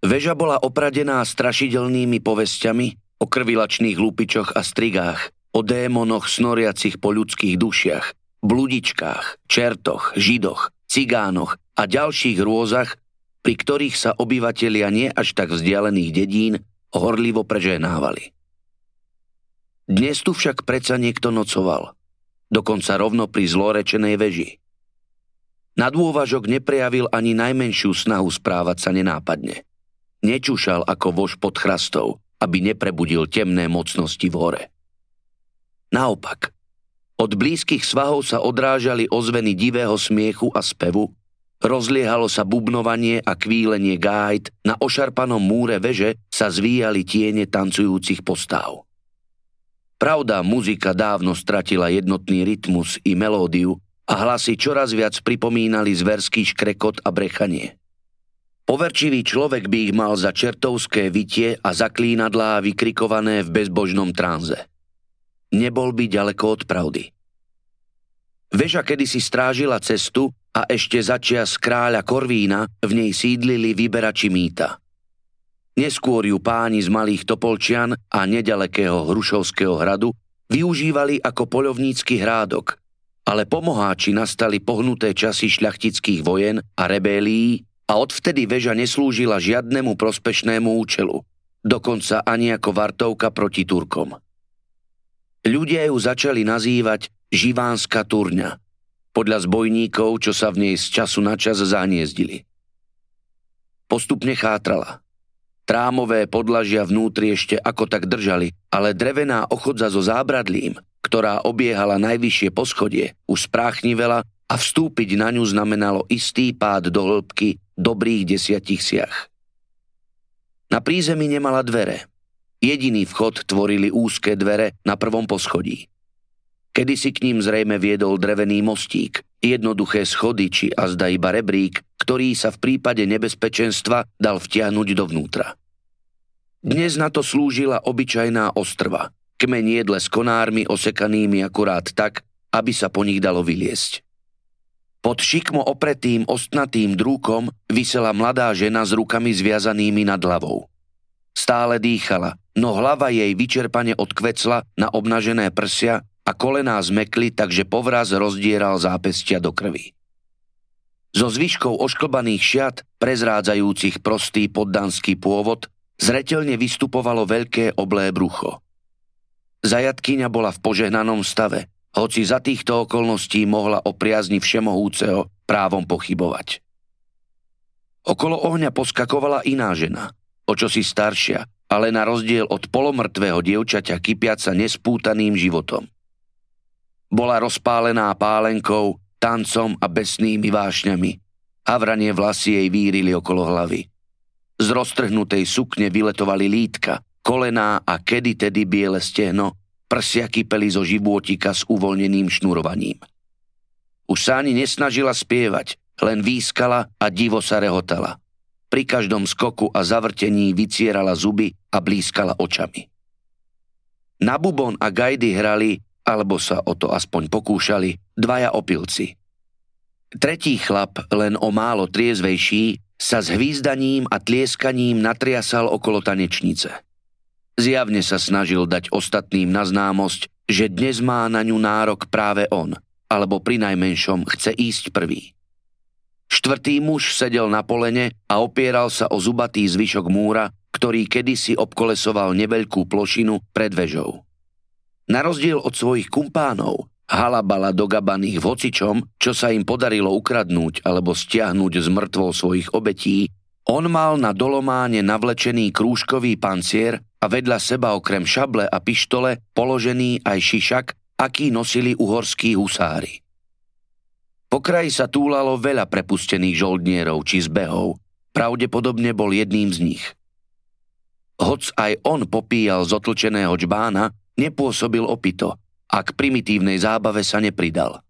Veža bola opradená strašidelnými povesťami o krvilačných lupičoch a strigách, o démonoch snoriacich po ľudských dušiach, bludičkách, čertoch, židoch, cigánoch a ďalších hrôzach, pri ktorých sa obyvatelia nie až tak vzdialených dedín horlivo prežehnávali. Dnes tu však predsa niekto nocoval, dokonca rovno pri zlorečenej veži. Na dôvažok neprejavil ani najmenšiu snahu správať sa nenápadne. Nečušal ako vož pod chrastou, aby neprebudil temné mocnosti v hore. Naopak, od blízkych svahov sa odrážali ozveny divého smiechu a spevu, rozliehalo sa bubnovanie a kvílenie gájt, na ošarpanom múre veže sa zvíjali tiene tancujúcich postáv. Pravda, muzika dávno stratila jednotný rytmus i melódiu a hlasy čoraz viac pripomínali zverský škrekot a brechanie. Poverčivý človek by ich mal za čertovské vytie a zaklínadlá vykrikované v bezbožnom tranze. Nebol by ďaleko od pravdy. Veža kedysi strážila cestu a ešte začias kráľa Korvína v nej sídlili vyberači mýta. Neskôr ju páni z Malých Topolčian a nedalekého Hrušovského hradu využívali ako poľovnícky hrádok, ale po Moháči nastali pohnuté časy šľachtických vojen a rebélií a odvtedy veža neslúžila žiadnemu prospešnému účelu, dokonca ani ako vartovka proti Turkom. Ľudia ju začali nazývať Živánska turňa, podľa zbojníkov, čo sa v nej z času na čas zahniezdili. Postupne chátrala. Trámové podlažia vnútri ešte ako tak držali, ale drevená ochodza so zábradlím, ktorá obiehala najvyššie poschodie, už spráchnivela a vstúpiť na ňu znamenalo istý pád do hĺbky dobrých 10 siach. Na prízemí nemala dvere. Jediný vchod tvorili úzke dvere na prvom poschodí. Kedysi k ním zrejme viedol drevený mostík, jednoduché schody či azda iba rebrík, ktorý sa v prípade nebezpečenstva dal vtiahnuť dovnútra. Dnes na to slúžila obyčajná ostrva, kmeň jedle s konármi osekanými akurát tak, aby sa po nich dalo vyliesť. Pod šikmo opretým ostnatým drúkom visela mladá žena s rukami zviazanými nad hlavou. Stále dýchala, no hlava jej vyčerpane odkvecla na obnažené prsia a kolená zmekli, takže povraz rozdieral zápestia do krvi. Zo zvyškov ošklbaných šiat, prezrádzajúcich prostý poddanský pôvod, zreteľne vystupovalo veľké oblé brucho. Zajatkyňa bola v požehnanom stave, hoci za týchto okolností mohla o priazni všemohúceho právom pochybovať. Okolo ohňa poskakovala iná žena, o čosi staršia, ale na rozdiel od polomrtvého dievčaťa kypiaca nespútaným životom. Bola rozpálená pálenkou, tancom a besnými vášňami. Havranie vlasy jej vírili okolo hlavy. Z roztrhnutej sukne vyletovali lítka, kolená a kedy-tedy biele stehno, prsia kypeli zo žibôtika s uvoľneným šnurovaním. Už sa ani nesnažila spievať, len výskala a divo sa rehotala. Pri každom skoku a zavrtení vycierala zuby a blískala očami. Na bubon a gajdy hrali, alebo sa o to aspoň pokúšali, dvaja opilci. Tretí chlap, len o málo triezvejší, sa s hvízdaním a tlieskaním natriasal okolo tanečnice. Zjavne sa snažil dať ostatným na známosť, že dnes má na ňu nárok práve on, alebo prinajmenšom chce ísť prvý. Štvrtý muž sedel na polene a opieral sa o zubatý zvyšok múra, ktorý kedysi obkolesoval neveľkú plošinu pred vežou. Na rozdiel od svojich kumpánov, halabala dogabaných vocičom, čo sa im podarilo ukradnúť alebo stiahnuť z mŕtvol svojich obetí, on mal na dolománe navlečený krúžkový pancier a vedľa seba okrem šable a pištole položený aj šišak, aký nosili uhorskí husári. Po kraji sa túlalo veľa prepustených žoldnierov či zbehov, pravdepodobne bol jedným z nich. Hoc aj on popíjal z otlčeného džbána, nepôsobil opito a k primitívnej zábave sa nepridal.